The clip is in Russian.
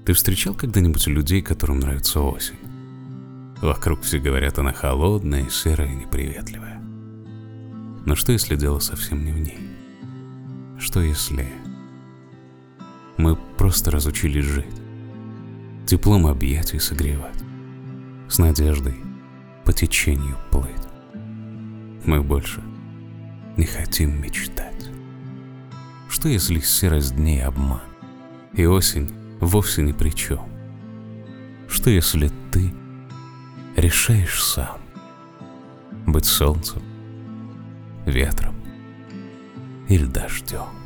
Ты встречал когда-нибудь людей, которым нравится осень? Вокруг все говорят, она холодная, серая и неприветливая. Но что, если дело совсем не в ней? Что, если мы просто разучились жить, теплом объятий согревать, с надеждой по течению плыть? Мы больше не хотим мечтать. Что, если серость дней обман, и осень вовсе ни при чем? Что, если ты решаешь сам быть солнцем, ветром или дождем?